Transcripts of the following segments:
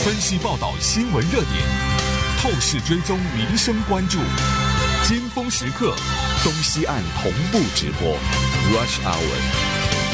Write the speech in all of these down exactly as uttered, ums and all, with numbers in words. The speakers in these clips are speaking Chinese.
分析报道新闻热点，透视追踪民生关注，尖峰时刻，东西岸同步直播 Rush Hour。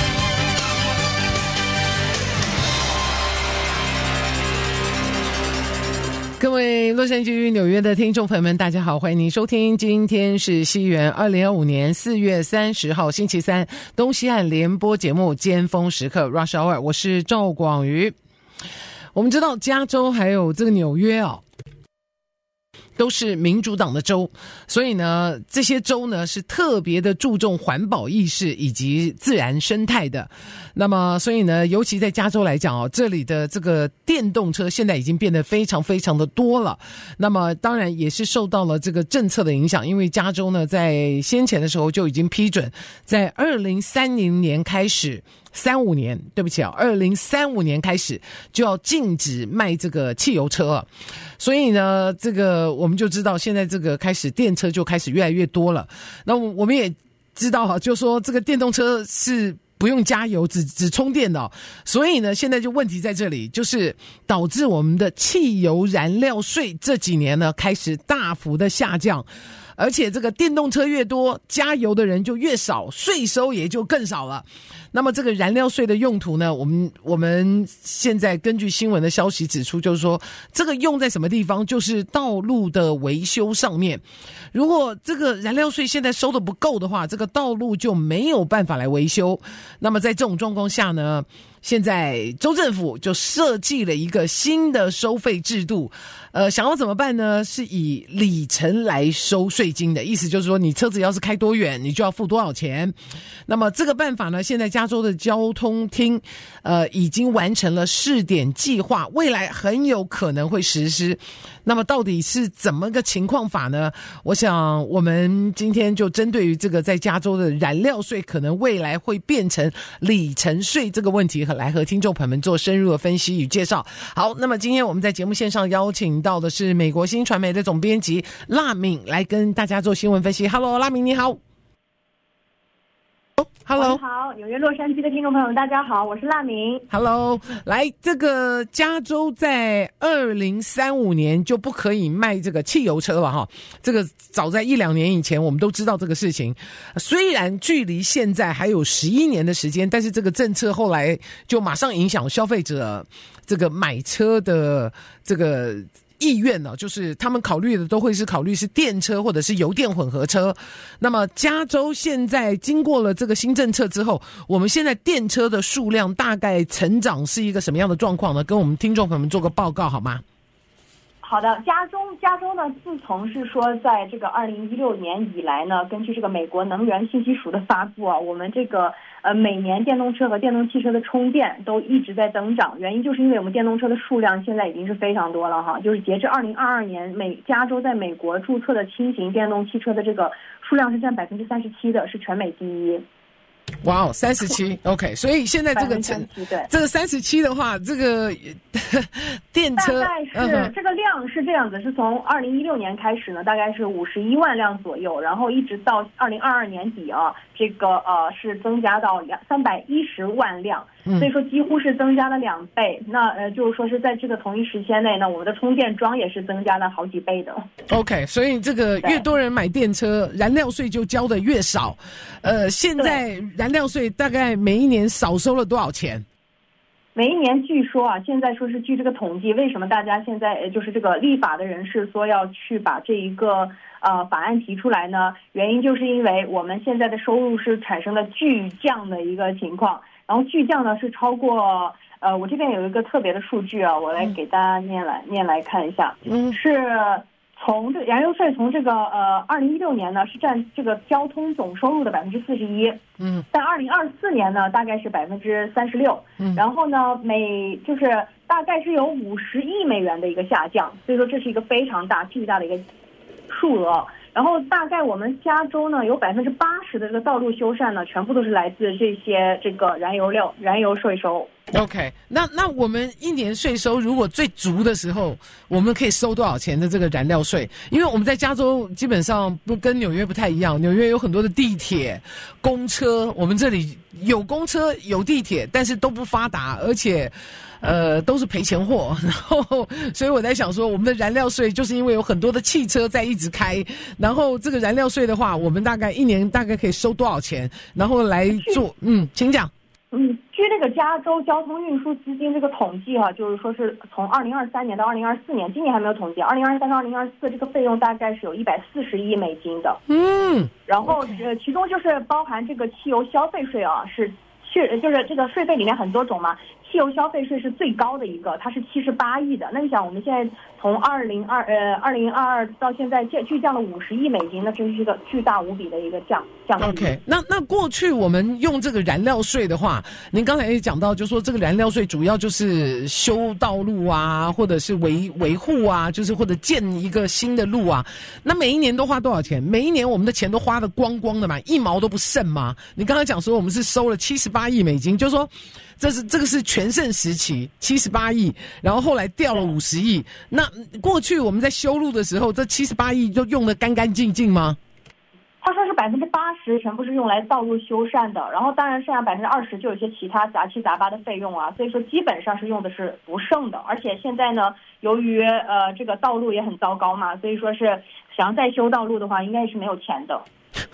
各位洛杉矶与纽约的听众朋友们，大家好，欢迎您收听，今天是西元二零二五年四月三十号星期三，东西岸联播节目尖峰时刻 Rush Hour， 我是赵广瑜。我们知道加州还有这个纽约啊，都是民主党的州，所以呢，这些州呢是特别的注重环保意识以及自然生态的。那么，所以呢，尤其在加州来讲哦，这里的这个电动车现在已经变得非常非常的多了。那么，当然也是受到了这个政策的影响，因为加州呢在先前的时候就已经批准，在二零三零年开始。三五年，对不起啊，二零三五年开始就要禁止卖这个汽油车了，所以呢，这个我们就知道现在这个开始电车就开始越来越多了。那我们也知道哈，就说这个电动车是不用加油，只只充电的哦，所以呢，现在就问题在这里，就是导致我们的汽油燃料税这几年呢开始大幅的下降。而且这个电动车越多，加油的人就越少，税收也就更少了。那么这个燃料税的用途呢，我们我们现在根据新闻的消息指出，就是说这个用在什么地方，就是道路的维修上面。如果这个燃料税现在收的不够的话，这个道路就没有办法来维修。那么在这种状况下呢，现在州政府就设计了一个新的收费制度，呃，想要怎么办呢？是以里程来收税金的，意思就是说，你车子要是开多远，你就要付多少钱。那么这个办法呢，现在加州的交通厅，呃，已经完成了试点计划，未来很有可能会实施。那么到底是怎么个情况法呢？我想我们今天就针对于这个在加州的燃料税可能未来会变成里程税这个问题，来和听众朋友们做深入的分析与介绍。好，那么今天我们在节目线上邀请到的是美国新传媒的总编辑辣敏来跟大家做新闻分析。 Hello， 辣敏你好。Hello， 好，纽约洛杉矶的听众朋友们，大家好，我是辣敏。 Hello， 来，这个加州在二零三五年就不可以卖这个汽油车了哈。这个早在一两年以前我们都知道这个事情，虽然距离现在还有十一年的时间，但是这个政策后来就马上影响消费者这个买车的这个意愿呢，就是他们考虑的都会是考虑是电车或者是油电混合车。那么加州现在经过了这个新政策之后，我们现在电车的数量大概成长是一个什么样的状况呢？跟我们听众朋友们做个报告好吗？ 好的，加州加州呢，自从是说在这个二零一六年以来呢，根据这个美国能源信息署的发布啊，我们这个呃每年电动车和电动汽车的充电都一直在增长，原因就是因为我们电动车的数量现在已经是非常多了哈，就是截至二零二二年，美加州在美国注册的轻型电动汽车的这个数量是占百分之三十七的，是全美第一。 哇哦，三十七 ，OK， 所以现在这个这个三十七的话，这个电车大概是、嗯、这个量是这样子，是从二零一六年开始呢，大概是五十一万辆左右，然后一直到二零二二年底啊，这个呃是增加到两三百一十万辆，所以说几乎是增加了两倍。那呃就是说是在这个同一时间内呢，我们的充电桩也是增加了好几倍的。 OK， 所以这个越多人买电车，燃料税就交的越少。呃，现在燃料税大概每一年少收了多少钱？ 每一年据说啊，现在说是据这个统计，为什么大家现在就是这个立法的人士说要去把这一个呃法案提出来呢？原因就是因为我们现在的收入是产生了巨降的一个情况，然后巨降呢是超过呃，我这边有一个特别的数据啊，我来给大家念来、嗯、念来看一下，嗯，是。从这燃油税从这个呃二零一六年呢是占这个交通总收入的百分之四十一，嗯，在二零二四年呢大概是百分之三十六，嗯，然后呢每就是大概是有五十亿美元的一个下降，所以说这是一个非常大巨大的一个数额。然后大概我们加州呢有百分之八十的这个道路修缮呢，全部都是来自这些这个燃油料燃油税收。 OK， 那那我们一年税收如果最足的时候，我们可以收多少钱的这个燃料税？因为我们在加州基本上不跟纽约不太一样，纽约有很多的地铁、公车，我们这里有公车有地铁，但是都不发达，而且呃都是赔钱货。然后，所以我在想说，我们的燃料税就是因为有很多的汽车在一直开，然后这个燃料税的话，我们大概一年大概可以收多少钱？然后来做，嗯，请讲。 嗯，据这个加州交通运输资金这个统计哈、啊，就是说是从二零二三年到二零二四年，今年还没有统计，二零二三到二零二四这个费用大概是有一百四十亿美金的。嗯，然后呃，其中就是包含这个汽油消费税啊，是是就是这个税费里面很多种嘛。汽油消费税是最高的一个，它是七十八亿的。那你想，我们现在从二零二呃二零二二到现在巨降了五十亿美金，那真是一个巨大无比的一个降降幅。 OK， 那那过去我们用这个燃料税的话，您刚才也讲到，就说这个燃料税主要就是修道路啊，或者是维维护啊，就是或者建一个新的路啊。那每一年都花多少钱？每一年我们的钱都花得光光的嘛，一毛都不剩嘛。你刚才讲说我们是收了七十八亿美金，就是说。这是这个是全盛时期七十八亿，然后后来掉了五十亿。那过去我们在修路的时候，这七十八亿就用得干干净净吗？ 他说是百分之八十全部是用来道路修缮的，然后当然剩下百分之二十就有些其他杂七杂八的费用啊，所以说基本上是用的是不剩的。而且现在呢，由于呃这个道路也很糟糕嘛，所以说是想要再修道路的话，应该是没有钱的。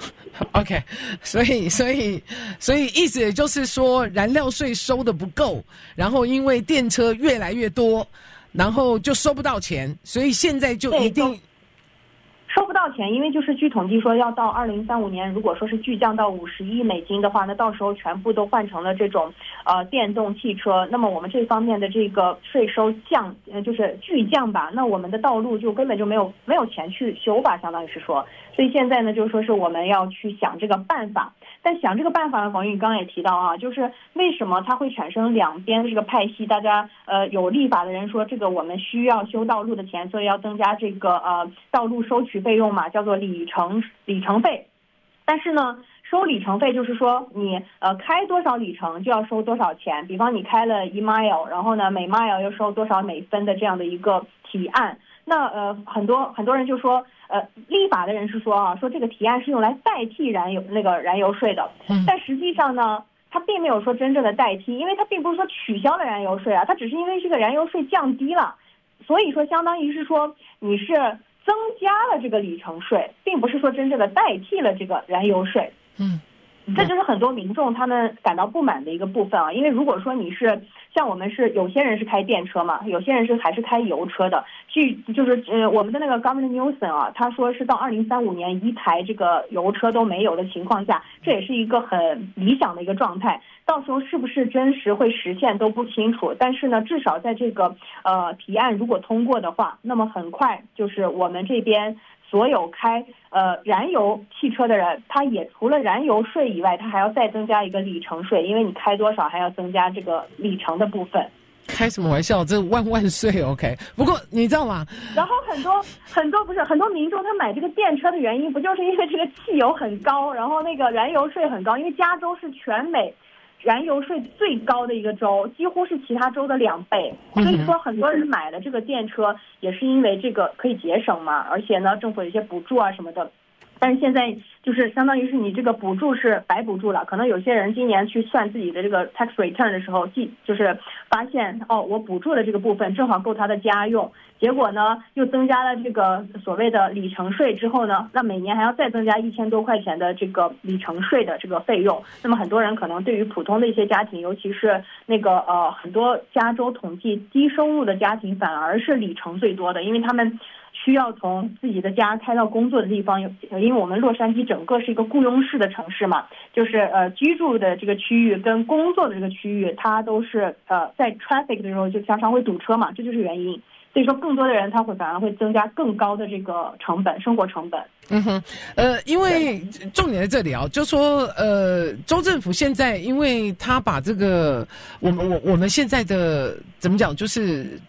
OK， 所以所以所以意思也就是说，燃料税收的不够，然后因为电车越来越多，然后就收不到钱，所以现在就一定收不到钱，因为就是据统计说，要到二零三五年，如果说是巨降到五十亿美金的话，那到时候全部都换成了这种呃电动汽车，那么我们这方面的这个税收降，呃就是巨降吧，那我们的道路就根本就没有没有钱去修吧，相当于是说，所以现在呢，就是说是我们要去想这个办法。但想这个办法呢，广宇刚刚也提到啊，就是为什么它会产生两边这个派系？大家呃有立法的人说，这个我们需要修道路的钱，所以要增加这个呃道路收取费用嘛，叫做里程里程费。但是呢，收里程费就是说你呃开多少里程就要收多少钱。比方你开了一 mile， 然后呢每 mile 又收多少美分的这样的一个提案。那呃很多很多人就说。呃，立法的人是说啊，说这个提案是用来代替燃油那个燃油税的，但实际上呢，它并没有说真正的代替，因为它并不是说取消了燃油税啊，它只是因为这个燃油税降低了，所以说相当于是说你是增加了这个里程税，并不是说真正的代替了这个燃油税。嗯。这就是很多民众他们感到不满的一个部分啊，因为如果说你是像我们是有些人是开电车嘛，有些人是还是开油车的，据就是呃我们的那个 Governor Newsom 啊，他说是到二零三五年一台这个油车都没有的情况下，这也是一个很理想的一个状态。到时候是不是真实会实现都不清楚，但是呢，至少在这个呃提案如果通过的话，那么很快就是我们这边。所有开呃燃油汽车的人，他也除了燃油税以外，他还要再增加一个里程税，因为你开多少还要增加这个里程的部分。 开什么玩笑？这万万岁 ！OK， 不过你知道吗？ 然后很多很多不是很多民众他买这个电车的原因，不就是因为这个汽油很高，然后那个燃油税很高？因为加州是全美燃油税最高的一个州，几乎是其他州的两倍，所以说很多人买了这个电车也是因为这个可以节省嘛，而且呢政府有一些补助啊什么的。但是现在就是相当于是你这个补助是白补助了，可能有些人今年去算自己的这个 tax return 的时候，记就是发现哦，我补助的这个部分正好够他的家用，结果呢又增加了这个所谓的里程税之后呢，那每年还要再增加一千多块钱的这个里程税的这个费用。那么很多人可能对于普通的一些家庭，尤其是那个呃很多加州统计低收入的家庭，反而是里程最多的，因为他们。需要从自己的家开到工作的地方，因为我们洛杉矶整个是一个雇佣式的城市嘛，就是呃居住的这个区域跟工作的这个区域，它都是呃在 traffic 的时候就常常会堵车嘛，这就是原因。所以说，更多的人他会反而会增加更高的这个成本，生活成本。 嗯哼，呃，因为重点在这里啊，就说呃，州政府现在，因为他把这个我们我我们现在的怎么讲，就是。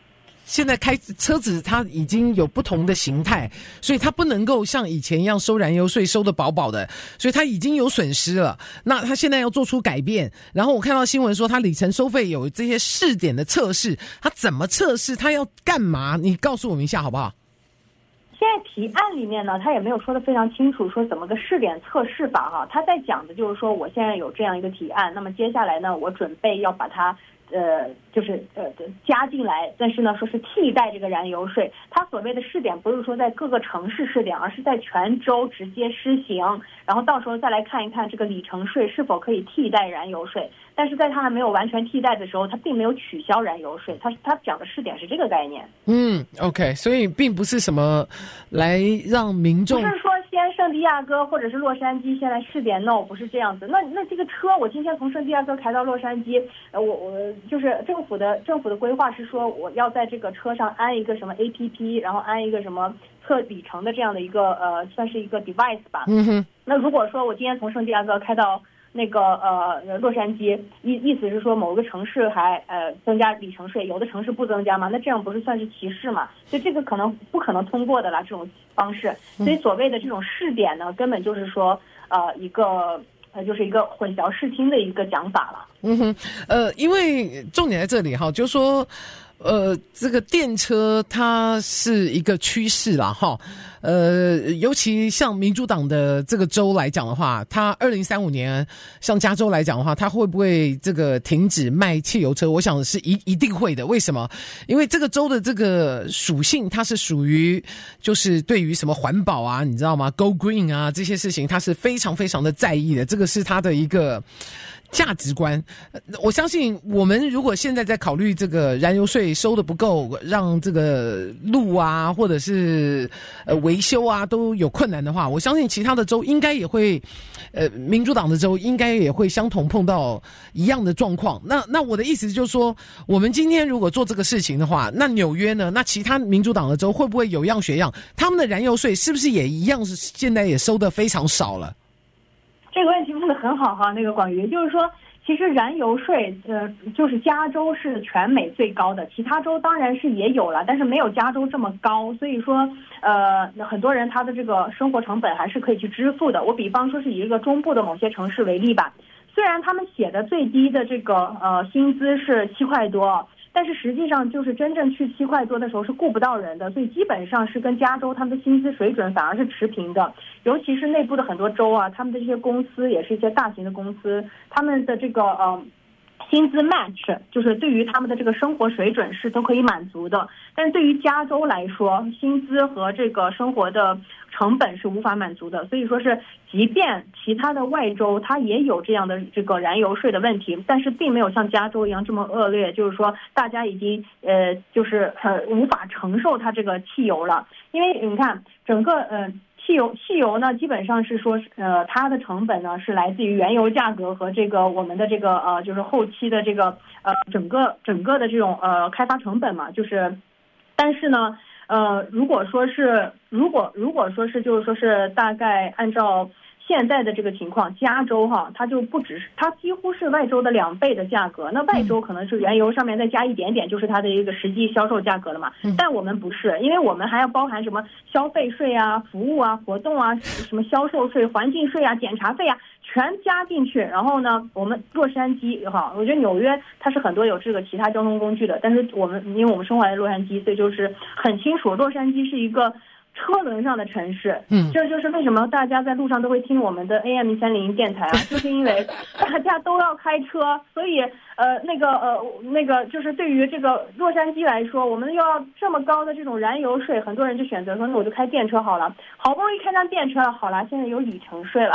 现在开车子它已经有不同的形态，所以它不能够像以前一样收燃油税收得饱饱的，所以它已经有损失了。那它现在要做出改变，然后我看到新闻说它里程收费有这些试点的测试，它怎么测试？它要干嘛？你告诉我们一下好不好？ 现在提案里面呢，他也没有说得非常清楚，说怎么个试点测试法哈。他在讲的就是说，我现在有这样一个提案，那么接下来呢，我准备要把它呃，就是呃加进来，但是呢，说是替代这个燃油税。他所谓的试点不是说在各个城市试点，而是在全州直接施行，然后到时候再来看一看这个里程税是否可以替代燃油税。但是在它还没有完全替代的时候，它并没有取消燃油税，它它讲的试点是这个概念。 嗯 ，OK， 所以并不是什么来让民众， 不是说先圣地亚哥或者是洛杉矶先来试点 ，no， 不是这样子。那那这个车，我今天从圣地亚哥开到洛杉矶，呃，我我就是政府的政府的规划是说，我要在这个车上安一个什么 A P P， 然后安一个什么测里程的这样的一个呃，算是一个 device 吧。 嗯哼。 那如果说我今天从圣地亚哥开到那个呃洛杉矶，意意思是说某个城市还呃增加里程税，有的城市不增加嘛？那这样不是算是歧视嘛？所以这个可能不可能通过的啦，这种方式。所以所谓的这种试点呢，根本就是说呃一个呃就是一个混淆视听的一个讲法了。 嗯哼，呃，因为重点在这里哈，就是说。呃，这个电车它是一个趋势啦，哈，呃，尤其像民主党的这个州来讲的话，它二零三五年，像加州来讲的话，它会不会这个停止卖汽油车？我想是一一定会的。为什么？因为这个州的这个属性，它是属于就是对于什么环保啊，你知道吗 ？Go Green 啊这些事情，它是非常非常的在意的。这个是它的一个价值观。我相信我们如果现在在考虑这个燃油税收的不够，让这个路啊或者是呃维修啊都有困难的话，我相信其他的州应该也会呃民主党的州应该也会相同碰到一样的状况。那那我的意思就是说，我们今天如果做这个事情的话，那纽约呢，那其他民主党的州会不会有样学样？他们的燃油税是不是也一样是现在也收得非常少了？ 这个问题问得很好哈，那个广瑜，就是说，其实燃油税，呃，就是加州是全美最高的，其他州当然是也有了，但是没有加州这么高，所以说，呃，很多人他的这个生活成本还是可以去支付的。我比方说是以一个中部的某些城市为例吧，虽然他们写的最低的这个呃薪资是七块多。但是实际上就是真正去七块多的时候是雇不到人的，所以基本上是跟加州他们的薪资水准反而是持平的。尤其是内部的很多州啊，他们的这些公司也是一些大型的公司，他们的这个呃薪资 match 就是对于他们的这个生活水准是都可以满足的。但是对于加州来说，薪资和这个生活的成本是无法满足的，所以说是即便其他的外州它也有这样的这个燃油税的问题，但是并没有像加州一样这么恶劣，就是说大家已经呃就是呃无法承受它这个汽油了。因为你看整个呃汽油汽油呢基本上是说呃它的成本呢是来自于原油价格和这个我们的这个呃就是后期的这个呃整个整个的这种呃开发成本嘛，就是但是呢呃，如果说是，如果如果说是，就是说是大概按照现在的这个情况，加州哈，它就不只是，它几乎是外州的两倍的价格。那外州可能是原油上面再加一点点，就是它的一个实际销售价格了嘛。但我们不是，因为我们还要包含什么消费税啊、服务啊、活动啊、什么销售税、环境税啊、检查费啊。全加进去，然后呢，我们洛杉矶哈，我觉得纽约它是很多有这个其他交通工具的，但是我们因为我们生活在洛杉矶，所以就是很清楚，洛杉矶是一个车轮上的城市。嗯，这就是为什么大家在路上都会听我们的 A M 三零电台啊，就是因为大家都要开车，所以呃那个呃那个就是对于这个洛杉矶来说，我们又要这么高的这种燃油税，很多人就选择说那我就开电车好了，好不容易开上电车了，好了，现在有里程税了。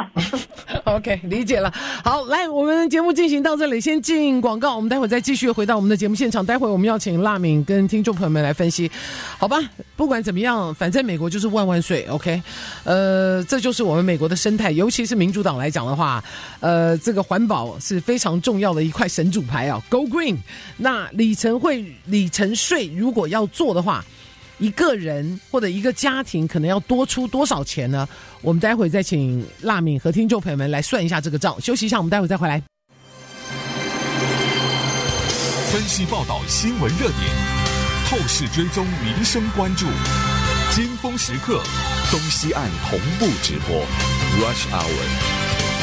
OK， 理解了。好，来，我们节目进行到这里，先进广告，我们待会儿再继续回到我们的节目现场。待会儿我们要请辣敏跟听众朋友们来分析，好吧？不管怎么样，反正美国就是万万税 ，OK？ 呃，这就是我们美国的生态，尤其是民主党来讲的话，呃，这个环保是非常重要的一块神主牌啊 ，Go Green。那里程会里程税如果要做的话，一个人或者一个家庭可能要多出多少钱呢？我们待会再请辣敏和听众朋友们来算一下这个账。休息一下，我们待会再回来。 分析报道新闻热点，透透视追踪民生关注，尖峰时刻，东西岸同步直播 Rush Hour。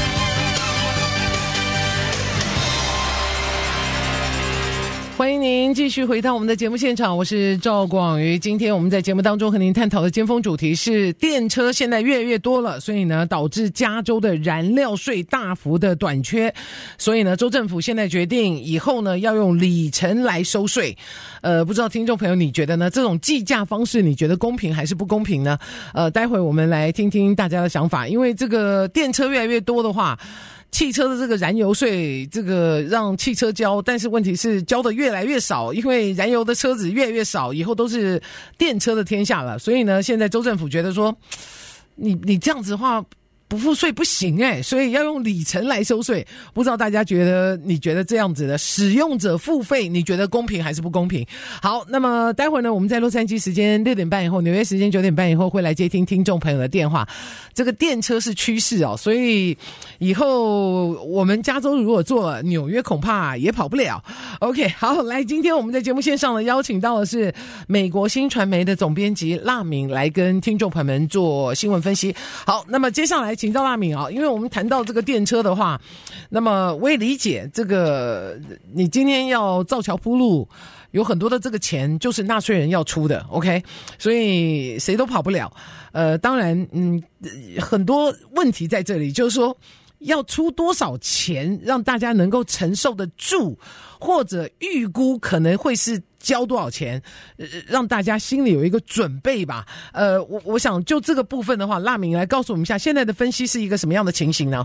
欢迎您继续回到我们的节目现场，我是赵广瑜。今天我们在节目当中和您探讨的尖峰主题是电车现在越来越多了，所以呢导致加州的燃料税大幅的短缺，所以呢州政府现在决定以后呢要用里程来收税。呃，不知道听众朋友你觉得呢？这种计价方式你觉得公平还是不公平呢？呃，待会我们来听听大家的想法，因为这个电车越来越多的话，汽车的这个燃油税，这个让汽车交，但是问题是交的越来越少，因为燃油的车子越来越少，以后都是电车的天下了。所以呢，现在州政府觉得说，你你这样子的话不付税不行诶，所以要用里程来收税。不知道大家觉得，你觉得这样子的使用者付费，你觉得公平还是不公平？好，那么待会儿呢，我们在洛杉矶时间六点半以后，纽约时间九点半以后会来接听听众朋友的电话。这个电车是趋势哦，所以以后我们加州如果做了，纽约恐怕也跑不了。OK， 好，来，今天我们在节目线上呢邀请到的是美国新传媒的总编辑辣敏来跟听众朋友们做新闻分析。好，那么接下来请到辣敏啊，因为我们谈到这个电车的话，那么我也理解这个你今天要造桥铺路，有很多的这个钱就是纳税人要出的 ，OK， 所以谁都跑不了。呃，当然，嗯，很多问题在这里，就是说要出多少钱让大家能够承受得住，或者预估可能会是交多少钱，呃、让大家心里有一个准备吧。呃，我我想就这个部分的话，辣敏来告诉我们一下，现在的分析是一个什么样的情形呢？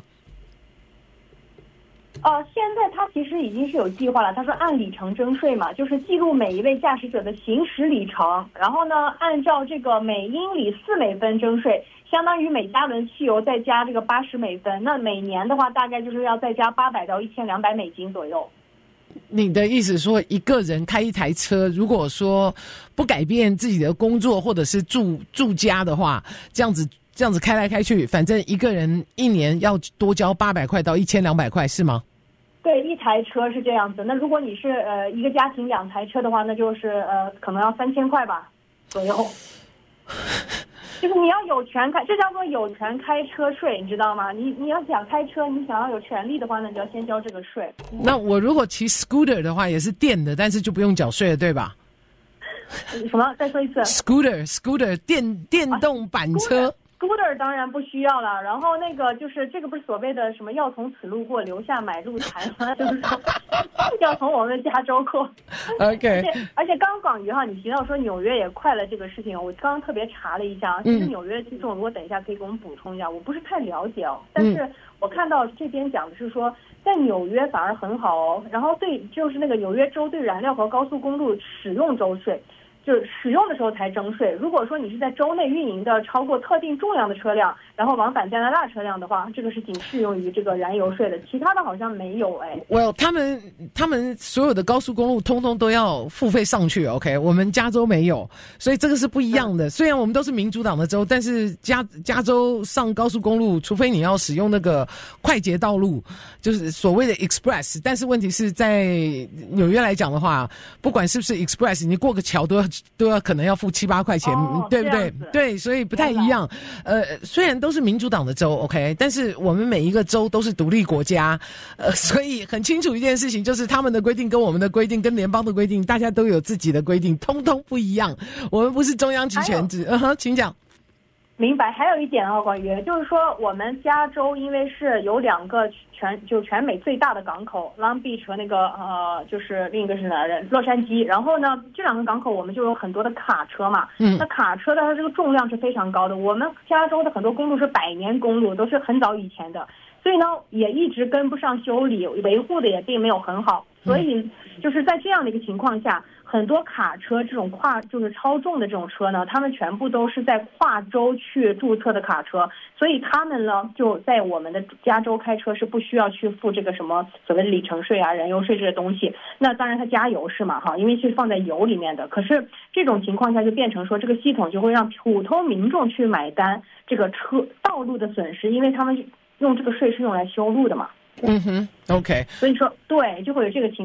呃，现在它其实已经是有计划了。他说按里程征税嘛，就是记录每一位驾驶者的行驶里程，然后呢，按照这个每英里四美分征税，相当于每加仑汽油再加这个八十美分。那每年的话，大概就是要再加八百到一千两百美金左右。 你的意思说，一个人开一台车，如果说不改变自己的工作或者是住住家的话，这样子这样子开来开去，反正一个人一年要多交八百块到一千两百块，是吗？ 对，一台车是这样子。那如果你是呃一个家庭两台车的话，那就是呃可能要三千块吧左右。就是你要有权开，这叫做有权开车税，你知道吗？你你要想开车，你想要有权利的话，那你就要先交这个税。 那我如果骑 scooter 的话，也是电的，但是就不用缴税了，对吧？ 什么？再说一次。 scooter scooter 电电动板车。啊 Scooter 当然不需要了，然后那个就是这个不是所谓的什么要从此路过，留下买路财吗？就是说要从我们加州过。 OK。 而且而且刚刚广瑜哈，你提到说纽约也快了这个事情，我刚刚特别查了一下，其实纽约听众如果等一下可以给我们补充一下，我不是太了解哦，但是我看到这边讲的是说，在纽约反而很好哦，然后对就是那个纽约州对燃料和高速公路使用州税。就是使用的时候才征税。如果说你是在州内运营的超过特定重量的车辆，然后往返加拿大车辆的话，这个是仅适用于这个燃油税的，其他的好像没有哎。 Well， 他们他们所有的高速公路通通都要付费上去 ，OK？ 我们加州没有，所以这个是不一样的。虽然我们都是民主党的州，但是加加州上高速公路，除非你要使用那个快捷道路，就是所谓的 Express， 但是问题是在纽约来讲的话，不管是不是 Express， 你过个桥都要。都要可能要付七八块钱， 哦、 对不对？对，所以不太一样。呃，虽然都是民主党的州 ，OK， 但是我们每一个州都是独立国家，呃，所以很清楚一件事情，就是他们的规定跟我们的规定跟联邦的规定，大家都有自己的规定，通通不一样。我们不是中央集权制。嗯哼，请讲。 明白。还有一点啊，关于就是说，我们加州因为是有两个全就全美最大的港口 ，Long Beach 和那个呃，就是另一个是哪儿？洛杉矶。然后呢，这两个港口我们就有很多的卡车嘛。嗯。那卡车的它这个重量是非常高的。我们加州的很多公路是百年公路，都是很早以前的，所以呢也一直跟不上修理，维护的也并没有很好。所以就是在这样的一个情况下。很多卡车这种跨就是超重的这种车呢，他们全部都是在跨州去注册的卡车，所以他们呢就在我们的加州开车是不需要去付这个什么所谓的里程税啊、燃油税这些东西。那当然它加油是嘛哈，因为是放在油里面的。可是这种情况下就变成说，这个系统就会让普通民众去买单这个车道路的损失，因为他们用这个税是用来修路的嘛。 嗯哼 ，OK。 所以说对，就会有这个情况。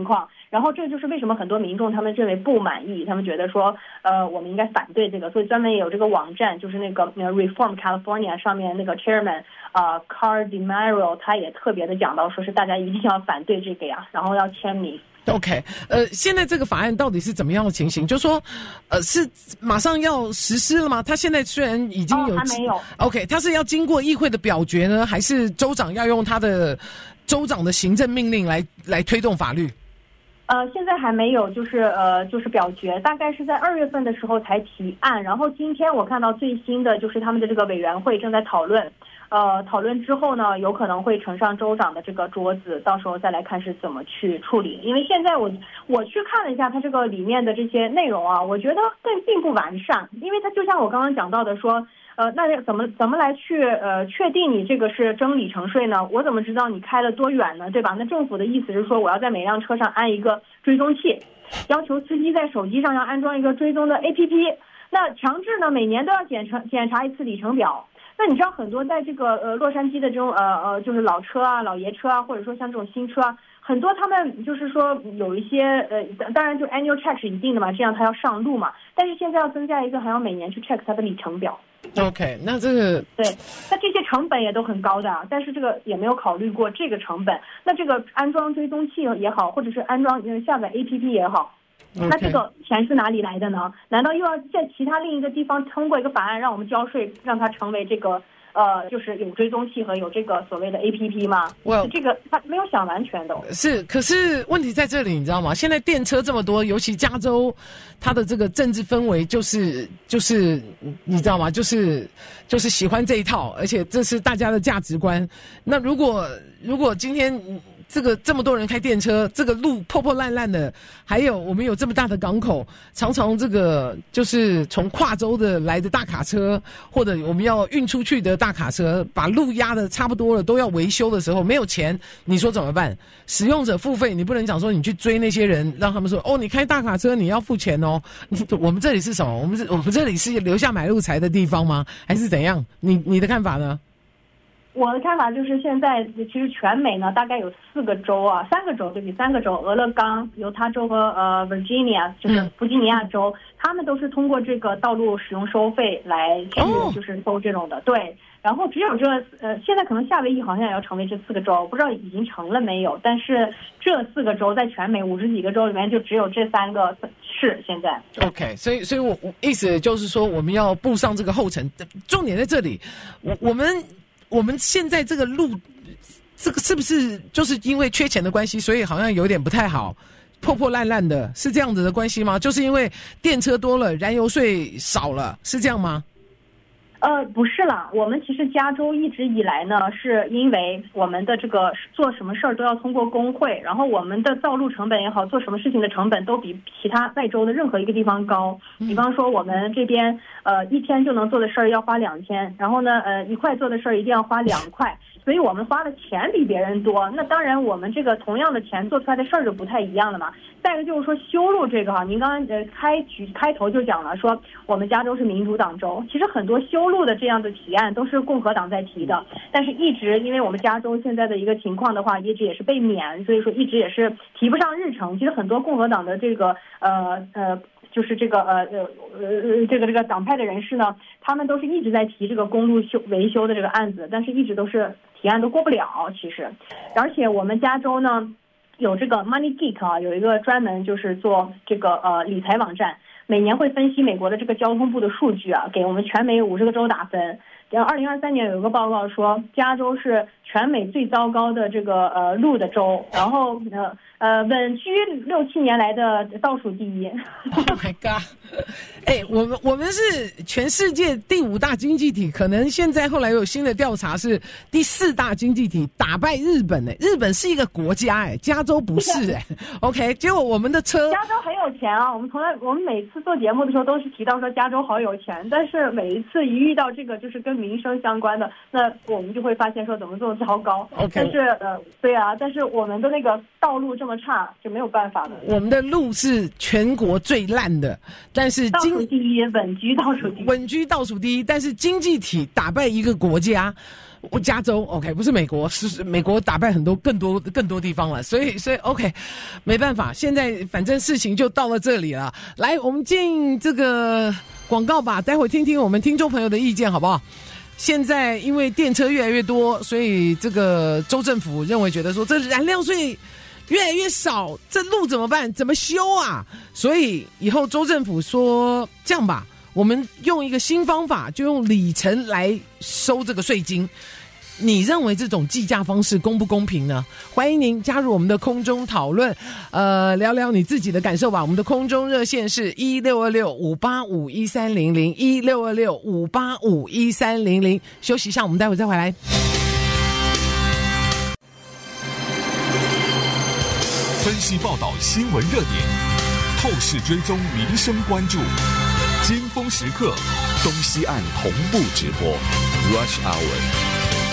然后这就是为什么很多民众他们认为不满意，他们觉得说，呃，我们应该反对这个，所以专门也有这个网站，就是那个 Reform California 上面那个 Chairman 啊、呃、Carl DeMario 他也特别的讲到，说是大家一定要反对这个呀，然后要签名。 OK， 呃，现在这个法案到底是怎么样的情形？就说，呃，是马上要实施了吗？他现在虽然已经有， 哦、还没有。 OK， 他是要经过议会的表决呢，还是州长要用他的州长的行政命令来来推动法律？ 呃，现在还没有，就是呃，就是表决，大概是在二月份的时候才提案，然后今天我看到最新的就是他们的这个委员会正在讨论。呃，讨论之后呢，有可能会呈上州长的这个桌子，到时候再来看是怎么去处理。因为现在我我去看了一下它这个里面的这些内容啊，我觉得并并不完善，因为它就像我刚刚讲到的说，呃，那怎么怎么来去呃确定你这个是征里程税呢？我怎么知道你开了多远呢？对吧？那政府的意思是说，我要在每辆车上安一个追踪器，要求司机在手机上要安装一个追踪的 A P P， 那强制呢每年都要检查检查一次里程表。那你知道很多在这个呃洛杉矶的这种呃呃就是老车啊、老爷车啊，或者说像这种新车啊，很多他们就是说有一些呃，当然就 annual check 是一定的嘛，这样他要上路嘛。但是现在要增加一个，还要每年去 check 他的里程表。 OK， 那这个对，那这些成本也都很高的啊，但是这个也没有考虑过这个成本。那这个安装追踪器也好，或者是安装下载 A P P 也好。 Okay. 那这个钱是哪里来的呢？难道又要在其他另一个地方通过一个法案让我们交税，让它成为这个呃，就是有追踪器和有这个所谓的 A P P 吗？ Well, 这个他没有想完全的。 是，可是问题在这里，你知道吗？现在电车这么多，尤其加州，它的这个政治氛围就是就是你知道吗？就是就是喜欢这一套，而且这是大家的价值观。那如果如果今天这个这么多人开电车，这个路破破烂烂的，还有我们有这么大的港口，常常这个就是从跨州的来的大卡车，或者我们要运出去的大卡车，把路压的差不多了，都要维修的时候，没有钱，你说怎么办？使用者付费，你不能讲说你去追那些人，让他们说哦，你开大卡车你要付钱哦。你我们这里是什么？我们是我们这里是留下买路财的地方吗？还是怎样？你你的看法呢？ 我的看法就是，现在其实全美呢，大概有四个州啊，三个州对比三个州，俄勒冈、犹他州和呃 Virginia， 就是弗吉尼亚州，嗯、他们都是通过这个道路使用收费来去就是收这种的，哦、对。然后只有这呃，现在可能夏威夷好像也要成为这四个州，不知道已经成了没有。但是这四个州在全美五十几个州里面，就只有这三个是现在。 OK， 所以所以我我意思就是说，我们要步上这个后尘。重点在这里，我我们。我们现在这个路，这个是不是就是因为缺钱的关系，所以好像有点不太好，破破烂烂的，是这样子的关系吗？就是因为电车多了，燃油税少了，是这样吗？ 呃，不是啦，我们其实加州一直以来呢，是因为我们的这个做什么事儿都要通过工会，然后我们的造路成本也好，做什么事情的成本都比其他外州的任何一个地方高。比方说我们这边呃一天就能做的事儿要花两天，然后呢呃一块做的事儿一定要花两块，所以我们花的钱比别人多。那当然我们这个同样的钱做出来的事儿就不太一样了嘛。再一个就是说修路这个哈，您刚刚呃开局开头就讲了，说我们加州是民主党州，其实很多修路的这样的提案都是共和党在提的，但是一直因为我们加州现在的一个情况的话，一直也是被免，所以说一直也是提不上日程。其实很多共和党的这个呃呃就是这个呃呃呃这个这个党派的人士呢，他们都是一直在提这个公路修维修的这个案子，但是一直都是提案都过不了。其实，而且我们加州呢有这个 Money Geek 啊，有一个专门就是做这个呃理财网站，每年会分析美国的这个交通部的数据啊，给我们全美五十个州打分。然后二零二三年有一个报告说，加州是全美最糟糕的这个呃路的州，然后呃呃稳居六七年来的倒数第一。 Oh my god！ 哎，我们我们是全世界第五大经济体，可能现在后来有新的调查是第四大经济体，打败日本哎、欸，日本是一个国家哎、欸，加州不是哎、欸。OK， 结果我们的车， 加州很有钱啊，我们从来我们每次做节目的时候都是提到说加州好有钱，但是每一次一遇到这个就是跟民生相关的，那我们就会发现说怎么这么糟糕。 OK， 但是呃，对啊，但是我们的那个道路这么差，就没有办法了。 我们的路是全国最烂的，但是倒数第一，稳居倒数第一， 稳居倒数第一，但是经济体打败一个国家。 我加州 OK 不是美国，是美国打败很多更多更多地方了，所以所以 OK 没办法，现在反正事情就到了这里了。来，我们进这个广告吧，待会听听我们听众朋友的意见好不好？现在因为电车越来越多，所以这个州政府认为觉得说这燃料税越来越少，这路怎么办？怎么修啊？所以以后州政府说这样吧，我们用一个新方法，就用里程来收这个税金。你认为这种计价方式公不公平呢？欢迎您加入我们的空中讨论，呃，聊聊你自己的感受吧。我们的空中热线是一六二六五八五一三零零一六二六五八五一三零零。休息一下，我们待会再回来。 分析报道新闻热点，透视追踪民生关注，尖峰时刻，东西岸同步直播 Rush Hour。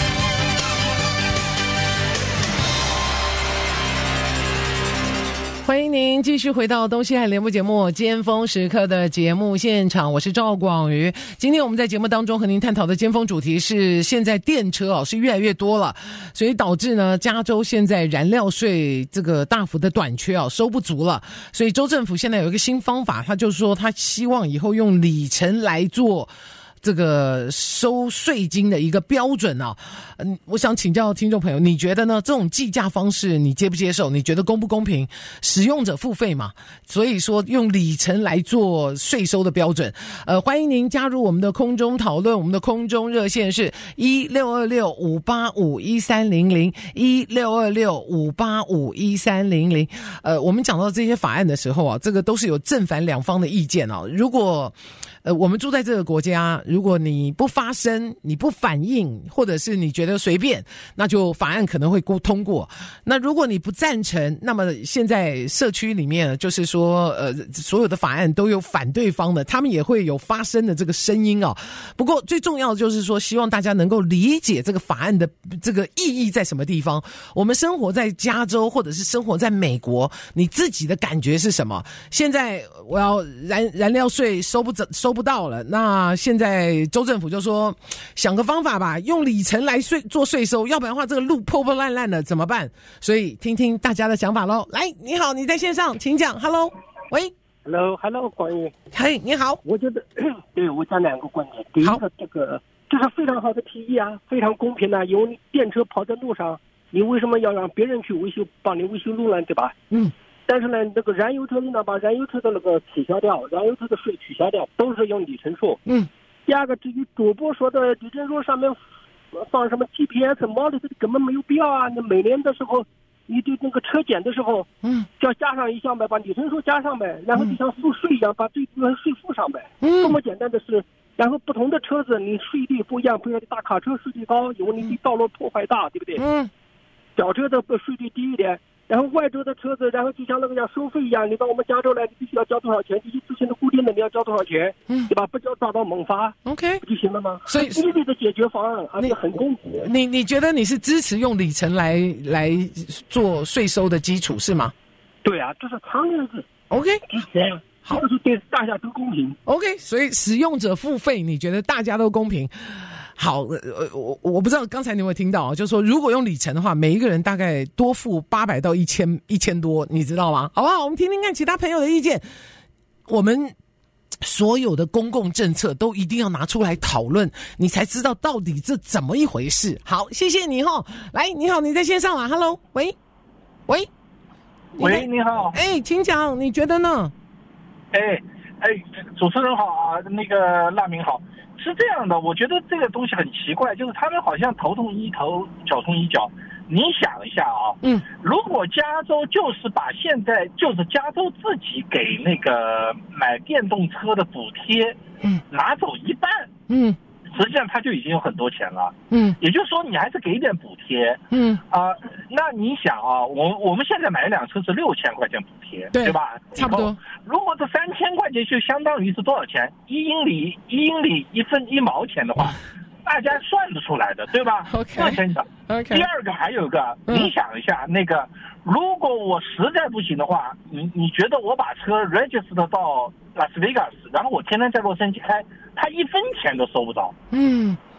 欢迎您继续回到东西岸联播节目尖峰时刻的节目现场，我是赵广瑜。今天我们在节目当中和您探讨的尖峰主题是，现在电车哦是越来越多了，所以导致呢加州现在燃料税这个大幅的短缺哦，收不足了，所以州政府现在有一个新方法，他就是说他希望以后用里程来做这个收税金的一个标准啊。嗯，我想请教听众朋友，你觉得呢？这种计价方式你接不接受？你觉得公不公平？使用者付费嘛，所以说用里程来做税收的标准。呃，欢迎您加入我们的空中讨论，我们的空中热线是一六二六五八五一三零零一六二六五八五一三零零。呃，我们讲到这些法案的时候啊，这个都是有正反两方的意见啊。如果呃，我们住在这个国家，如果你不发声，你不反应，或者是你觉得随便，那就法案可能会通过。那如果你不赞成，那么现在社区里面就是说，呃，所有的法案都有反对方的，他们也会有发声的这个声音哦。不过最重要的就是说，希望大家能够理解这个法案的这个意义在什么地方。我们生活在加州，或者是生活在美国，你自己的感觉是什么？现在我要燃燃料税收不收不到了，那现在州政府就说想个方法吧，用里程来税做税收，要不然的话这个路破破烂烂的怎么办？所以听听大家的想法咯。来，你好，你在线上，请讲。 Hello， 喂 Hello Hello 广宇， 嘿，你好。 我觉得对我讲两个观点。第一个，这个这是非常好的提议啊，非常公平的、啊。因为电车跑在路上，你为什么要让别人去维修，帮你维修路呢？对吧？嗯。但是呢，那个燃油车呢，把燃油车的那个取消掉，燃油车的税取消掉，都是用里程数。嗯。第二个，至于主播说的里程数上面放什么 G P S 猫的，这根本没有必要啊！你每年的时候，你对那个车检的时候，嗯，就要加上一项呗，把里程数加上呗，然后就像付税一样，把这部分税付上呗。嗯。这么简单的事。然后不同的车子，你税率不一样，比如说大卡车税率高，因为你对道路破坏大，对不对？嗯。小车的税率低一点。然后外州的车子，然后就像那个要收费一样，你到我们加州来，你必须要交多少钱？这一次性的固定的你要交多少钱？嗯，对吧？不交抓到猛罚 ，OK， 不就行了吗？所以激励的解决方案，而且很公平。 你你觉得你是支持用里程来来做税收的基础是吗？ 对啊，这是长日子 ，OK， 支持啊，好，就是对大家都公平。 OK， 所以使用者付费，你觉得大家都公平？好，呃，我我不知道刚才你有没有听到，就是说如果用里程的话，每一个人大概多付八百到一千一千多，你知道吗？好不好？我们听听看其他朋友的意见。我们所有的公共政策都一定要拿出来讨论，你才知道到底这怎么一回事。好，谢谢你齁。来，你好，你在线上啊 ？Hello， 喂，喂， 喂，你好。 哎，请讲，你觉得呢？ 哎哎，主持人好啊，那个辣明好。是这样的，我觉得这个东西很奇怪，就是他们好像头痛医头，脚痛医脚。你想一下啊，嗯，如果加州就是把现在就是加州自己给那个买电动车的补贴，嗯，拿走一半，嗯，实际上他就已经有很多钱了，嗯，也就是说你还是给一点补贴，嗯啊、呃，那你想啊，我我们现在买一辆车是六千块钱补贴，对, 对吧？ 差不多。 如果这三千块钱就相当于是多少钱？一英里一英里一分一毛钱的话，大家算得出来的，对吧？ OK， 那真的。Okay. 第二个还有一个，你想一下，嗯、那个如果我实在不行的话，你你觉得我把车 register 到拉斯维加斯，然后我天天在洛杉矶开，他一分钱都收不到。嗯。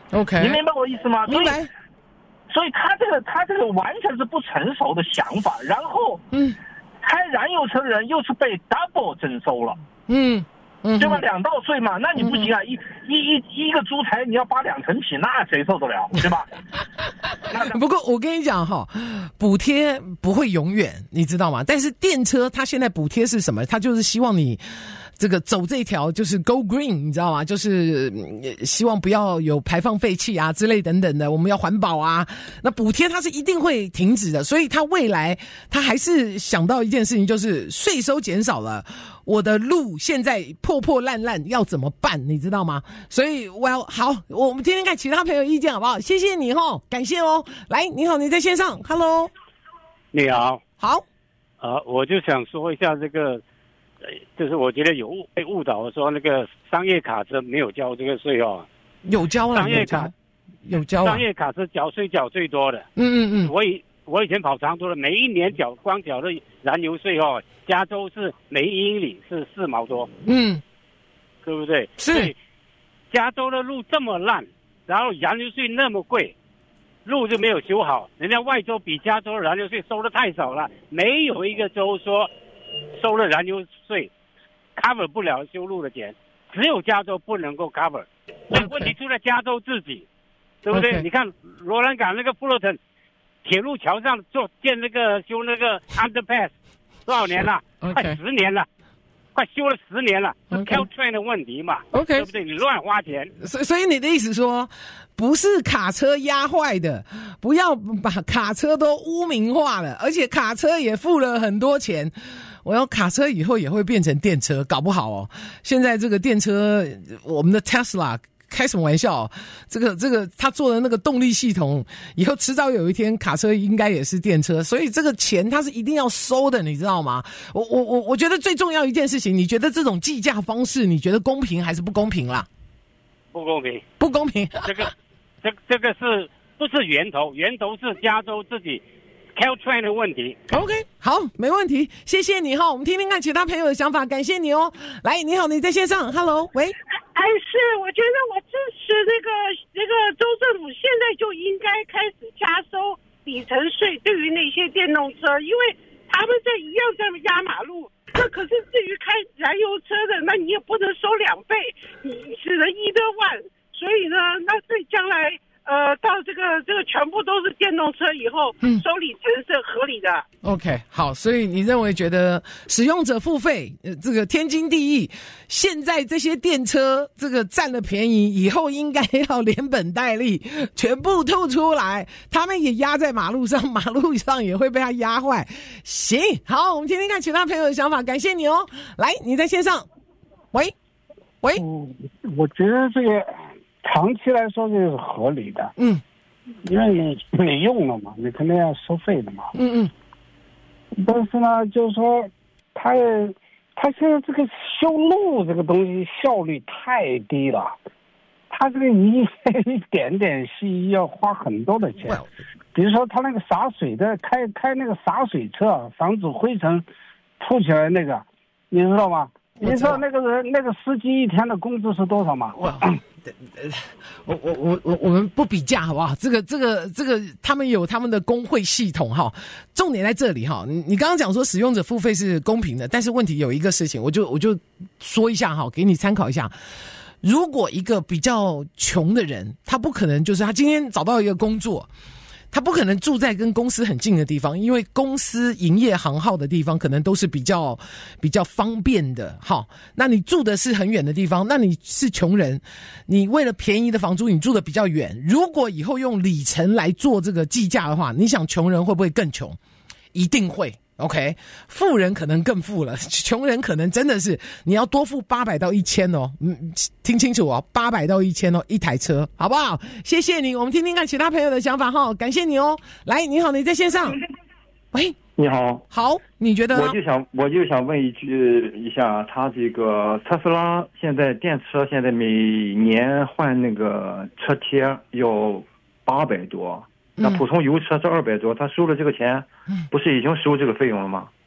OK， 你明白我意思吗？ 明白。 所以他这个他这个完全是不成熟的想法，然后，嗯，开燃油车的人又是被 double 征收了， 嗯。嗯， 对吧？两道税嘛，那你不行啊！一一一一个猪才你要扒两层皮，那谁受得了，对吧？ 不过我跟你讲哈，补贴不会永远，你知道吗？但是电车它现在补贴是什么？它就是希望你这个走这条就是 go green， 你知道吗？就是希望不要有排放废气啊之类等等的，我们要环保啊。那补贴它是一定会停止的，所以它未来它还是想到一件事情，就是税收减少了。我的路现在破破烂烂，要怎么办？你知道吗？所以 ，well， 好，我们听听看其他朋友意见好不好？谢谢你哦，感谢哦。来，你好，你在线上 ，Hello， 你好， 好， 呃，我就想说一下这个，就是我觉得有误被误导说那个商业卡车没有交这个税哦， 有交了， 商业卡有交， 商业卡车缴税缴最多的， 嗯嗯嗯， 我以我以前跑长途的，每一年缴光缴的燃油税哦。加州是每一英里是四毛多， 嗯， 对不对？ 是。 加州的路这么烂，然后燃油税那么贵，路就没有修好。人家外州比加州的燃油税收的太少了，没有一个州说收了燃油税 cover 不了修路的钱，只有加州不能够 cover。所以问题出在加州自己，对不对？ Okay. 你看罗兰港那个布洛腾铁路桥上做建那个修那个 underpass。多少年了？ Okay. 快十年了，快修了十年了，是 Okay. Caltrain 的问题嘛 ？OK， 对不对？你乱花钱， 所所以你的意思说，不是卡车压坏的，不要把卡车都污名化了，而且卡车也付了很多钱。我要卡车以后也会变成电车，搞不好哦。现在这个电车，我们的 Tesla。开什么玩笑？这个这个，他做的那个动力系统，以后迟早有一天卡车应该也是电车，所以这个钱他是一定要收的，你知道吗？我我我我觉得最重要一件事情，你觉得这种计价方式，你觉得公平还是不公平啦？ 不公平， 不公平。 这个这这个是不是源头？源头是加州自己 Caltrain 的问题。 OK， 好，没问题，谢谢你哈。我们听听看其他朋友的想法，感谢你哦。来，你好，你在线上 ，Hello， 喂。 哎，是，我觉得我支持那个那个州政府现在就应该开始加收里程税，对于那些电动车，因为他们这一样在压马路，那可是至于开燃油车的，那你也不能收两倍，你只能一个万，所以呢，那对将来。呃，到这个这个全部都是电动车以后，嗯，收里程是合理的。 OK， 好，所以你认为觉得使用者付费，呃，这个天经地义。现在这些电车这个占了便宜，以后应该要连本带利，全部吐出来，他们也压在马路上，马路上也会被他压坏。行，好，我们听听看其他朋友的想法，感谢你哦。来，你在线上，喂，喂， 嗯，我觉得这个。长期来说就是合理的， 嗯， 因为你你用了嘛，你肯定要收费的嘛， 嗯嗯。但是呢，就是说，他他现在这个修路这个东西效率太低了，他这个一一点点细要花很多的钱，比如说他那个洒水的，开开那个洒水车，防止灰尘吐起来那个，你知道吗？你知道那个人那个司机一天的工资是多少吗？ 我我我我我们不比价好不好？这个这个这个，他们有他们的工会系统哈。重点在这里哈。你你刚刚讲说使用者付费是公平的，但是问题有一个事情，我就我就说一下哈，给你参考一下。如果一个比较穷的人，他不可能就是他今天找到一个工作。他不可能住在跟公司很近的地方，因为公司营业行号的地方可能都是比较比较方便的。好，那你住的是很远的地方，那你是穷人，你为了便宜的房租你住的比较远。如果以后用里程来做这个计价的话，你想穷人会不会更穷？一定会。OK， 富人可能更富了，穷人可能真的是你要多付八百到一千哦，嗯，听清楚哦，八百到一千哦，一台车，好不好？谢谢你，我们听听看其他朋友的想法哈，感谢你哦。来，你好，你在线上，喂， 你好， 好，你觉得？ 我就想，我就想问一句一下，他这个特斯拉现在电车现在每年换那个车贴要八百多。那普通油车是二百多，他收了这个钱，不是已经收这个费用了吗？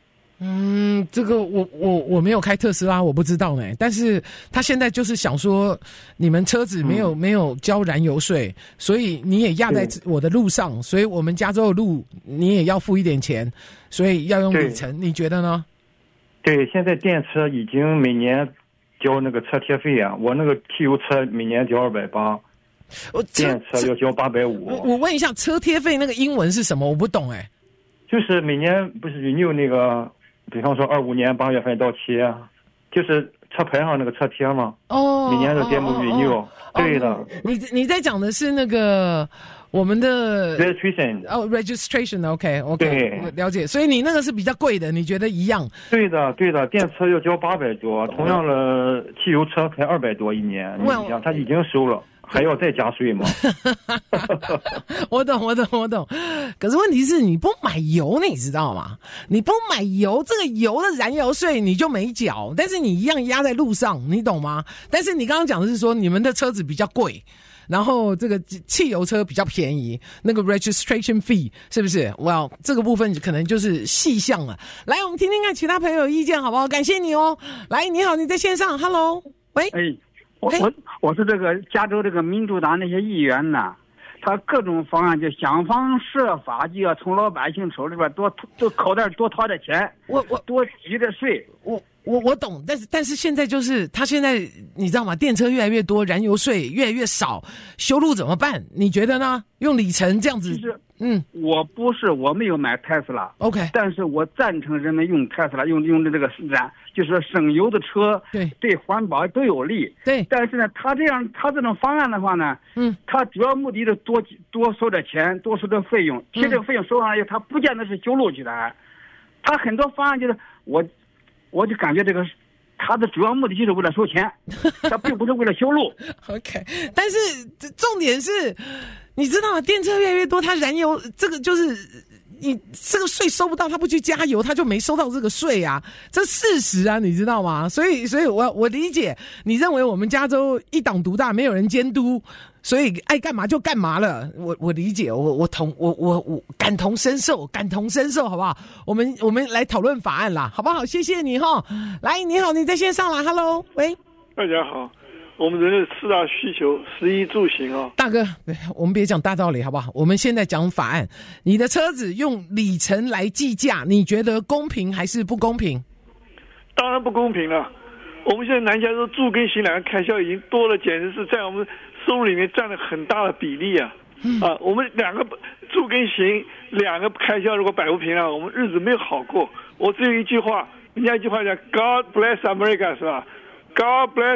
嗯，这个我我我没有开特斯拉，我不知道呢。但是他现在就是想说，你们车子没有、嗯、没有交燃油税，所以你也压在我的路上，所以我们加州的路你也要付一点钱，所以要用里程。你觉得呢？ 对，现在电车已经每年交那个车贴费啊，我那个汽油车每年交二百八，电车要交八百五。 我问一下，车贴费那个英文是什么？我不懂哎、欸。 就是每年不是 renew 那个。比方说二五年八月份到期啊，就是车牌上那个车贴嘛。哦，每年的节目 renew，、哦哦、对的。哦、 你你在讲的是那个我们的 registration 哦 registration，OK OK，, okay 了解。所以你那个是比较贵的，你觉得一样？ 对的对的，电车要交八百多，同样的汽油车才二百多一年。你想，他已经收了。还要再加税吗？ 我懂，我懂，我懂。可是问题是你不买油，你知道吗？你不买油，这个油的燃油税你就没缴，但是你一样压在路上，你懂吗？但是你刚刚讲的是说你们的车子比较贵，然后这个汽油车比较便宜，那个 registration fee 是不是 ？Well， 这个部分可能就是细项了。来，我们听听看其他朋友的意见好不好？感谢你哦。来，你好，你在线上 ，Hello， 喂。 哎我我我是这个加州这个民主党那些议员呢，他各种方案就想方设法就要从老百姓手里边多多口袋多掏点钱， 我我多积点税， 我我我懂，但是但是现在就是他现在你知道吗？电车越来越多，燃油税越来越少，修路怎么办？你觉得呢？用里程这样子？ 其实嗯，我不是我没有买特斯拉 ，OK， 但是我赞成人们用特斯拉，用用的这个燃，就是说省油的车， 对对环保都有利， 对。 但是呢，他这样他这种方案的话呢， 嗯， 他主要目的是多多收点钱，多收点费用，其实这个费用收上来以后，他不见得是修路去的，他很多方案就是我，我就感觉这个。他的主要目的就是为了收钱，他并不是为了修路。 OK， 但是重点是，你知道吗？电车越来越多，它燃油这个就是你这个税收不到，他不去加油，他就没收到这个税啊，这事实啊，你知道吗？所以，所以我我理解你认为我们加州一党独大，没有人监督。所以爱干嘛就干嘛了，我我理解，我我同我我我感同身受，感同身受，好不好？我们我们来讨论法案啦，好不好？谢谢你哈。来，你好，你在线上啦 ，Hello， 喂， 大家好，我们人的四大需求，食衣住行啊。 大哥，我们别讲大道理，好不好？我们现在讲法案，你的车子用里程来计价，你觉得公平还是不公平？ 当然不公平了。我们现在南加州住跟行两个开销已经多了，简直是在我们收入里面占了很大的比例啊！嗯、啊，我们两个住跟行两个开销如果摆不平了，我们日子没有好过。我只有一句话，人家一句话叫 God bless America 是吧 ？God bless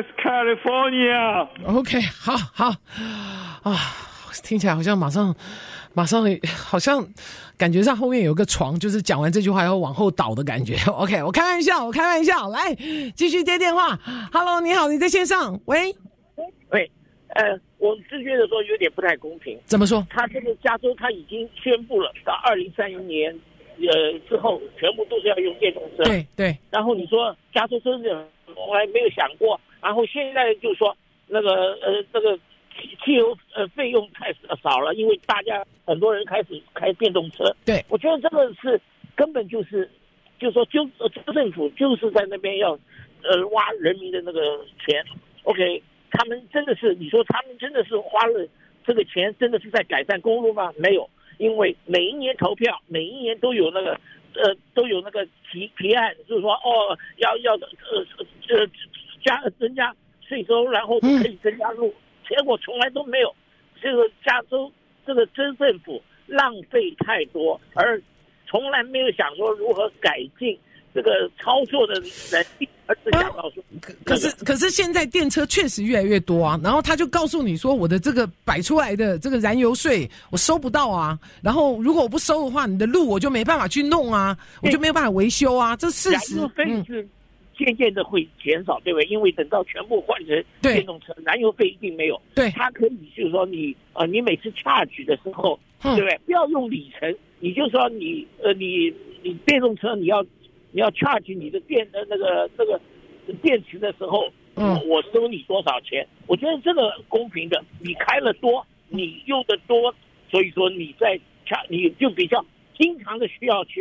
California。OK， 好好啊，听起来好像马上马上好像感觉上后面有个床，就是讲完这句话要往后倒的感觉。OK， 我开玩笑，我开玩笑，来继续接电话。Hello， 你好，你在线上，喂， 喂。呃，我是觉得说有点不太公平。 怎么说？ 他这个加州他已经宣布了，到二零三零年，呃之后全部都是要用电动车。 对对。 然后你说加州州政我还没有想过，然后现在就说那个呃这个汽油呃费用太少了，因为大家很多人开始开电动车。 对， 我觉得这个是根本就是，就是说州州政府就是在那边要呃挖人民的那个钱。OK。他们真的是，你说他们真的是花了这个钱，真的是在改善公路吗？没有，因为每一年投票，每一年都有那个呃都有那个提提案，就是说哦要要呃呃加增加税收，然后可以增加路，结果从来都没有。这个加州这个州政府浪费太多，而从来没有想说如何改进这个操作的能力，而是想到说， 可是可是现在电车确实越来越多啊，然后他就告诉你说，我的这个摆出来的这个燃油税我收不到啊，然后如果我不收的话，你的路我就没办法去弄啊，我就没有办法维修啊，这事实。 燃油费是渐渐的会减少，对不对？因为等到全部换成电动车，燃油费一定没有。 对， 它可以就是说你啊、呃，你每次 charge 的时候，嗯、对不对？不要用里程，你就说你呃你你电动车你要。你要 charge 你的电的那个那个电池的时候，嗯，我收你多少钱？我觉得这个公平的，你开了多，你用的多，所以说你在 charge 你就比较经常的需要去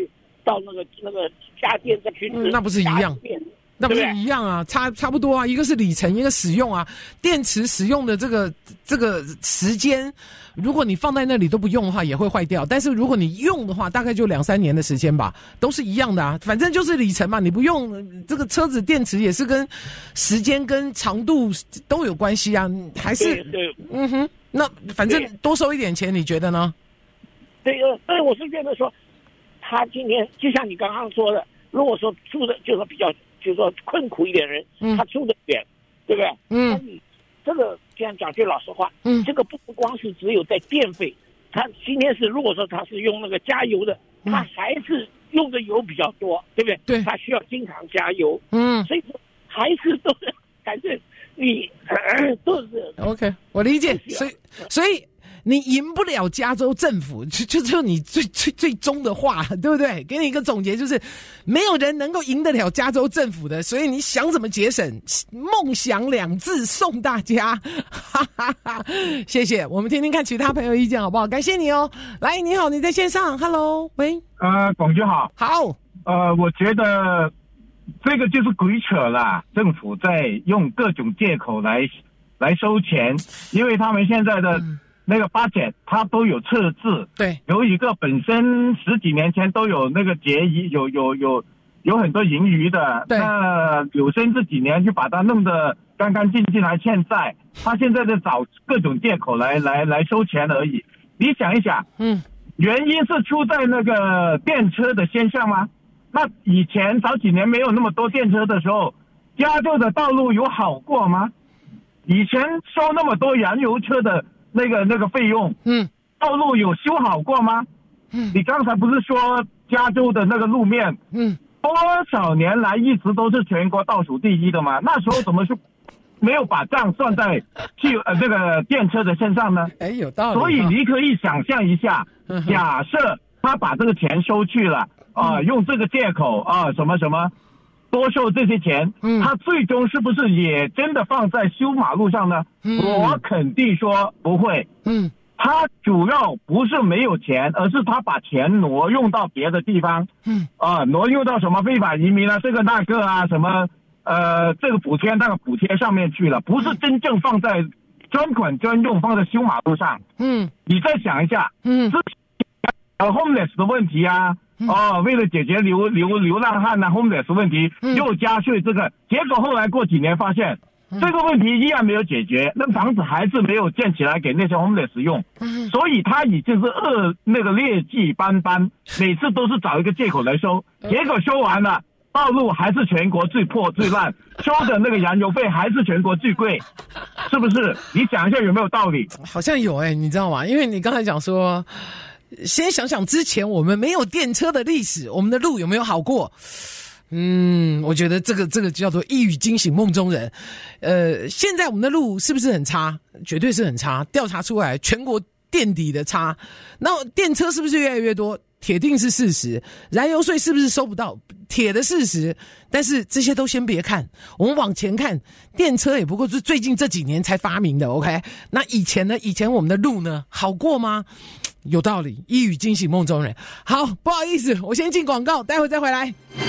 到那个那个家电再去、 嗯，那不是一样？那不是一样啊，差差不多啊，一个是里程，一个使用啊。电池使用的这个这个时间，如果你放在那里都不用的话，也会坏掉。但是如果你用的话，大概就两三年的时间吧，都是一样的啊。反正就是里程嘛，你不用这个车子电池也是跟时间跟长度都有关系啊，还是对， 嗯哼。那反正多收一点钱，你觉得呢？ 对，呃，但是我是觉得说，他今天就像你刚刚说的，如果说住的就是比较。就是说困苦一点人，嗯、他住得远，对不对？嗯，那你这个这样讲句老实话，嗯，这个不光是只有在电费，他今天是如果说他是用那个加油的，嗯、他还是用的油比较多，对不对？ 对， 他需要经常加油， 嗯， 所以说还是都是，反正你、呃、都是 OK， 我理解，所以所以。你赢不了加州政府，就就就你最最最终的话，对不对？给你一个总结，就是没有人能够赢得了加州政府的，所以你想怎么节省？梦想两字送大家，哈哈哈！谢谢，我们听听看其他朋友意见好不好？感谢你哦。来，你好，你在线上 ，Hello， 喂， 呃，广局好， 好， 呃，我觉得这个就是鬼扯啦，政府在用各种借口来来收钱，因为他们现在的。嗯那个budget它都有测字， 对， 有一个本身十几年前都有那个结余，有有有有很多盈余的， 对， 那有生这几年就把它弄得干干净净来欠债，他现在在找各种借口来来来收钱而已。你想一想， 嗯， 原因是出在那个电车的现象吗？那以前早几年没有那么多电车的时候，加州的道路有好过吗？以前收那么多燃油车的。那个那个费用， 嗯， 道路有修好过吗？ 嗯， 你刚才不是说加州的那个路面， 嗯， 多少年来一直都是全国倒数第一的吗？那时候怎么是没有把账算在去呃这个电车的身上呢？ 哎，有道理。 所以你可以想象一下，假设他把这个钱收去了啊、呃，用这个借口啊、呃、什么什么。多收这些钱，嗯，他最终是不是也真的放在修马路上呢？ 嗯， 我肯定说不会。 嗯， 他主要不是没有钱，而是他把钱挪用到别的地方。 嗯， 啊，挪用到什么非法移民啊，这个那个啊，什么呃，这个补贴那个补贴上面去了，不是真正放在专款专用放在修马路上。 嗯， 你再想一下， 嗯， 之前呃 homeless 的问题啊。哦，为了解决流流流浪汉呐、啊、homeless 问题，又加税这个，结果后来过几年发现，这个问题依然没有解决，那房子还是没有建起来给那些 homeless 用，所以他已经是恶那个劣迹斑斑，每次都是找一个借口来收，结果收完了，道路还是全国最破最烂，收的那个燃油费还是全国最贵，是不是？你想一下有没有道理？ 好像有哎、欸，你知道吗？因为你刚才讲说。先想想之前我们没有电车的历史，我们的路有没有好过？嗯，我觉得这个这个叫做一语惊醒梦中人。呃，现在我们的路是不是很差？绝对是很差。调查出来，全国垫底的差。那电车是不是越来越多？铁定是事实。燃油税是不是收不到？铁的事实。但是这些都先别看，我们往前看，电车也不过是最近这几年才发明的。OK， 那以前呢？以前我们的路呢，好过吗？有道理，一语惊醒梦中人。好，不好意思，我先进广告，待会再回来。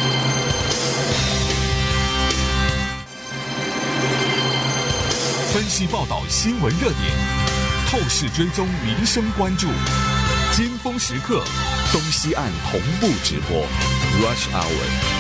分析报道新闻热点，透视追踪民生关注，尖峰时刻，东西岸同步直播 Rush Hour。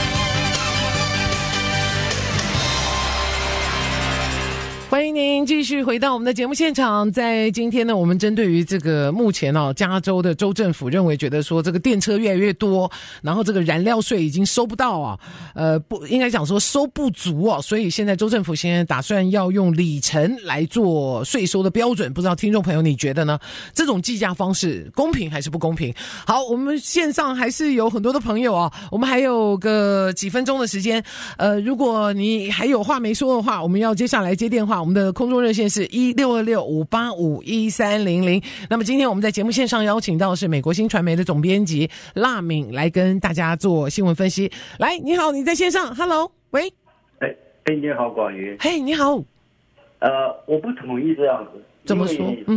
欢迎您继续回到我们的节目现场。在今天呢，我们针对于这个目前哦，加州的州政府认为觉得说这个电车越来越多，然后这个燃料税已经收不到啊，呃，不应该讲说收不足哦，所以现在州政府现在打算要用里程来做税收的标准。不知道听众朋友你觉得呢？这种计价方式公平还是不公平？好，我们线上还是有很多的朋友啊，我们还有个几分钟的时间，呃，如果你还有话没说的话，我们要接下来接电话。我们的空中热线是一六二六五八五一三零零。那么今天我们在节目线上邀请到的是美国新传媒的总编辑辣敏来跟大家做新闻分析。来，你好，你在线上 ，Hello， 喂， 哎哎，你好，广瑜， 嘿， hey, 你好， 呃，我不同意这样子， 怎么说？嗯，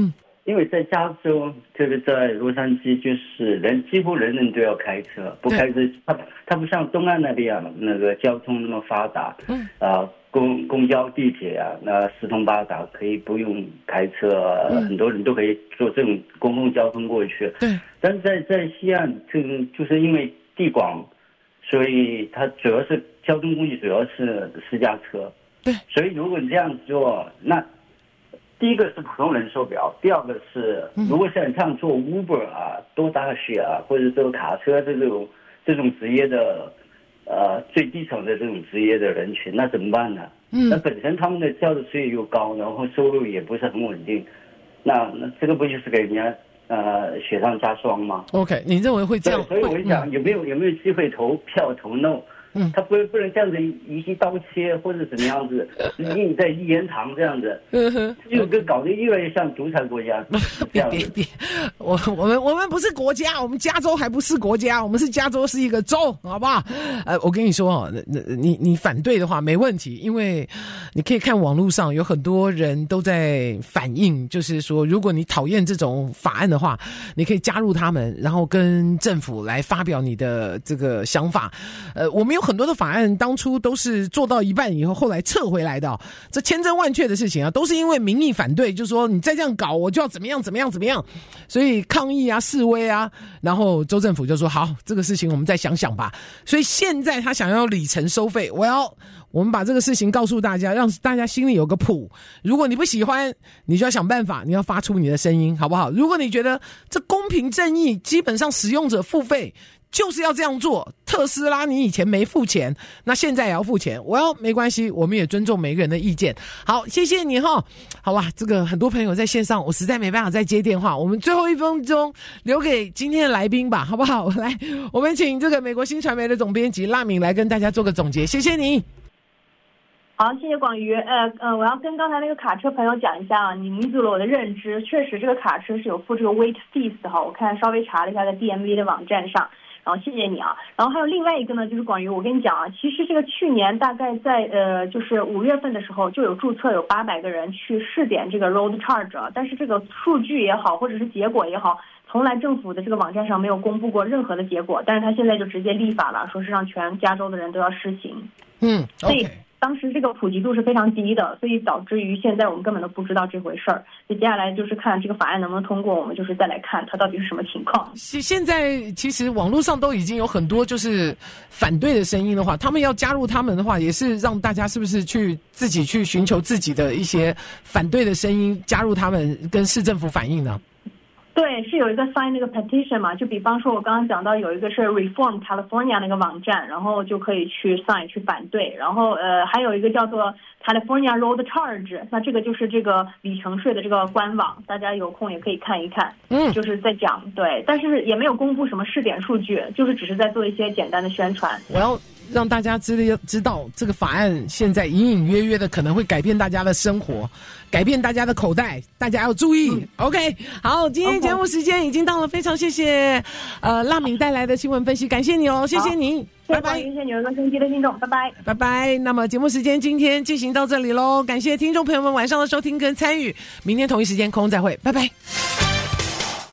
因为在加州，特别在洛杉矶，就是人几乎人人都要开车，不开车，它它不像东岸那边啊，那个交通那么发达，嗯，啊，公公交、地铁啊，那四通八达，可以不用开车，嗯、很多人都可以坐这种公共交通过去。 对， 但是在在西岸，这个就是因为地广，所以它主要是交通工具主要是私家车。 对， 所以如果你这样做，那第一个是普通人受不了，第二个是如果像像做 Uber 啊、多大雪啊，或者说卡车这种这种职业的，呃，最低层的这种职业的人群，那怎么办呢？嗯，那本身他们的交的税又高，然后收入也不是很稳定，那那这个不就是给人家呃雪上加霜吗 ？OK， 你认为会这样？ 所以我就想，有没有有没有机会投票投 no？嗯，他不不能这样子一记刀切或者怎么样子，硬在一言堂这样子，就跟搞得越来越像独裁国家。 别别别，我我们我们不是国家，我们加州还不是国家，我们是加州是一个州，好不好？呃，我跟你说哦，你你反对的话没问题，因为你可以看网络上有很多人都在反映，就是说如果你讨厌这种法案的话，你可以加入他们，然后跟政府来发表你的这个想法。呃，我们有很多的法案当初都是做到一半以后后来撤回来的、哦、这千真万确的事情啊，都是因为民意反对，就是说你再这样搞我就要怎么样怎么样怎么样，所以抗议啊示威啊，然后州政府就说好，这个事情我们再想想吧。所以现在他想要里程收费，我要我们把这个事情告诉大家，让大家心里有个谱。如果你不喜欢，你就要想办法，你要发出你的声音，好不好？如果你觉得这公平正义，基本上使用者付费就是要这样做，特斯拉你以前没付钱，那现在也要付钱。我要没关系，我们也尊重每个人的意见。好，谢谢你哈。好吧，这个很多朋友在线上，我实在没办法再接电话，我们最后一分钟留给今天的来宾吧，好不好？来，我们请这个美国新传媒的总编辑辣敏来跟大家做个总结，谢谢你。 好，谢谢广瑜。呃呃，我要跟刚才那个卡车朋友讲一下啊，你弥补了我的认知，确实这个卡车是有付这个 weight fees 哈，我看稍微查了一下在 D M V 的网站上。然后谢谢你啊，然后还有另外一个呢，就是广宇，我跟你讲啊，其实这个去年大概在呃，就是五月份的时候就有注册有八百个人去试点这个 road charge， 但是这个数据也好，或者是结果也好，从来政府的这个网站上没有公布过任何的结果，但是他现在就直接立法了，说是让全加州的人都要施行。 嗯， okay. 所以当时这个普及度是非常低的，所以导致于现在我们根本都不知道这回事儿。所以接下来就是看这个法案能不能通过，我们就是再来看它到底是什么情况。 现在其实网络上都已经有很多就是反对的声音的话，他们要加入他们的话，也是让大家是不是去自己去寻求自己的一些反对的声音，加入他们跟市政府反映呢？ 对，是有一个 sign 那个 petition 嘛，就比方说我刚刚讲到有一个是 Reform California 那个网站，然后就可以去 sign 去反对，然后呃还有一个叫做 California Road Charge， 那这个就是这个里程税的这个官网，大家有空也可以看一看，嗯，就是在讲，对，但是也没有公布什么试点数据，就是只是在做一些简单的宣传。 我要让大家知知道这个法案现在隐隐约约的可能会改变大家的生活，改变大家的口袋，大家要注意、嗯、OK。 好，今天节目时间已经到了，非常谢谢呃辣敏带来的新闻分析，感谢你哦，谢谢你，拜拜。 谢谢你们洛杉矶的听众，拜拜拜拜。那么节目时间今天进行到这里咯，感谢听众朋友们晚上的收听跟参与，明天同一时间空中再会，拜拜。